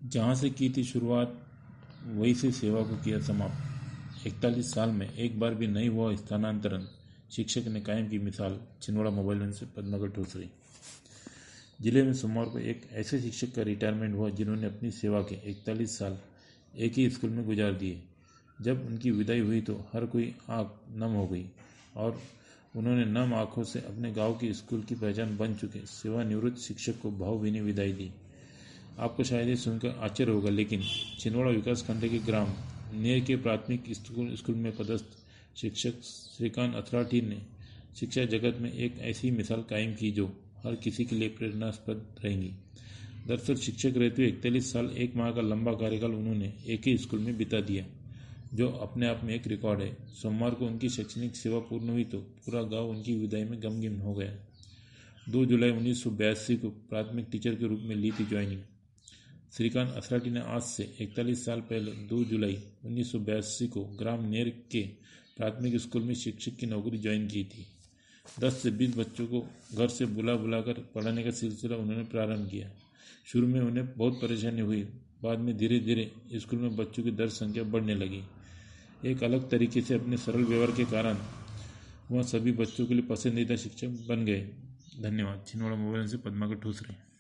जहाँ से की थी शुरुआत वहीं से सेवा को किया समाप्त। 41 साल में एक बार भी नहीं हुआ स्थानांतरण, शिक्षक ने कायम की मिसाल। छिंदवाड़ा मोबाइल वन से पद्माकर ठोसरी। जिले में सोमवार को एक ऐसे शिक्षक का रिटायरमेंट हुआ जिन्होंने अपनी सेवा के 41 साल एक ही स्कूल में गुजार दिए। जब उनकी विदाई हुई तो हर कोई आंख नम हो गई और उन्होंने नम आंखों से अपने गांव की स्कूल की पहचान बन चुके सेवानिवृत्त शिक्षक को भावभीनी विदाई दी। आपको शायद ये सुनकर आश्चर्य होगा, लेकिन छिंदवाड़ा विकास खंड के ग्राम नेर के प्राथमिक स्कूल में पदस्थ शिक्षक श्रीकांत अथराठी ने शिक्षा जगत में एक ऐसी मिसाल कायम की जो हर किसी के लिए प्रेरणास्पद रहेंगी। दरअसल शिक्षक रहते हुए 41 साल 1 माह का लंबा कार्यकाल उन्होंने एक ही स्कूल में बिता दिया, जो अपने आप में एक रिकॉर्ड है। सोमवार को उनकी शैक्षणिक सेवा पूर्ण हुई तो पूरा गांव उनकी विदाई में गमगीन हो गया। 2 जुलाई 1982 को प्राथमिक टीचर के रूप में ली थी ज्वाइनिंग। श्रीकांत असराठी ने आज से 41 साल पहले 2 जुलाई 1982 को ग्राम नेर के प्राथमिक स्कूल में शिक्षक की नौकरी ज्वाइन की थी। 10 से 20 बच्चों को घर से बुलाकर पढ़ाने का सिलसिला उन्होंने प्रारंभ किया। शुरू में उन्हें बहुत परेशानी हुई, बाद में धीरे धीरे स्कूल में बच्चों की दर संख्या बढ़ने लगी। एक अलग तरीके से अपने सरल व्यवहार के कारण वह सभी बच्चों के लिए पसंदीदा शिक्षक बन गए। धन्यवाद। छिंदवाड़ा मोबाइल से पद्माकर ठोसरे।